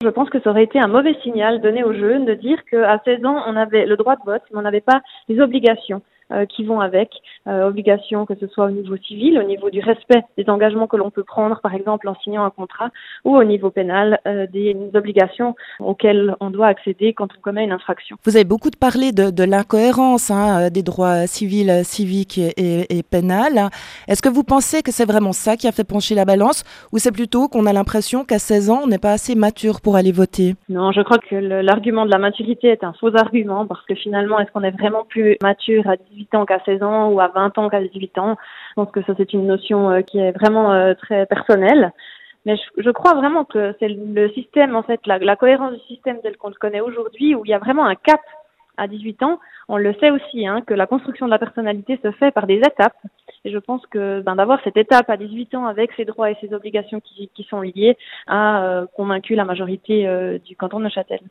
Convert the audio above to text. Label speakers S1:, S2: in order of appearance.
S1: Je pense que ça aurait été un mauvais signal donné aux jeunes de dire qu'à 16 ans, on avait le droit de vote, mais on n'avait pas les obligations qui vont avec, obligations que ce soit au niveau civil, au niveau du respect des engagements que l'on peut prendre, par exemple en signant un contrat, ou au niveau pénal, des obligations auxquelles on doit accéder quand on commet une infraction.
S2: Vous avez beaucoup parlé de l'incohérence des droits civils, civiques et pénals. Est-ce que vous pensez que c'est vraiment ça qui a fait pencher la balance ou c'est plutôt qu'on a l'impression qu'à 16 ans, on n'est pas assez mature pour aller voter?
S1: Non, je crois que l'argument de la maturité est un faux argument parce que finalement, est-ce qu'on est vraiment plus mature à 18 ans qu'à 16 ans ou à 20 ans qu'à 18 ans? Je pense que ça, c'est une notion qui est vraiment très personnelle. Mais je crois vraiment que c'est le système, en fait, la cohérence du système tel qu'on le connaît aujourd'hui, où il y a vraiment un cap à 18 ans. On le sait aussi, que la construction de la personnalité se fait par des étapes. Et je pense que d'avoir cette étape à 18 ans avec ses droits et ses obligations qui sont liées a convaincu la majorité du canton de Neuchâtel.